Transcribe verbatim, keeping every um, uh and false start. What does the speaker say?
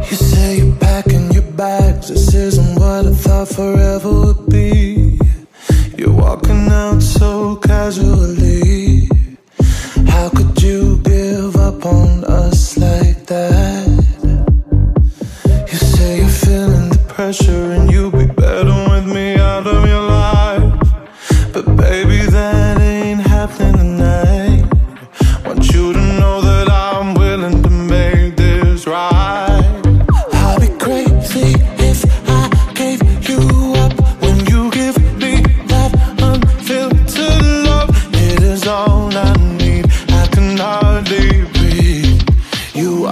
You say you're packing your bags. This isn't what I thought forever would be. You're walking out so casually. How could you give up on us like that? You say you're feeling the pressure and you'll be better with me out of your life. But baby, that ain't happening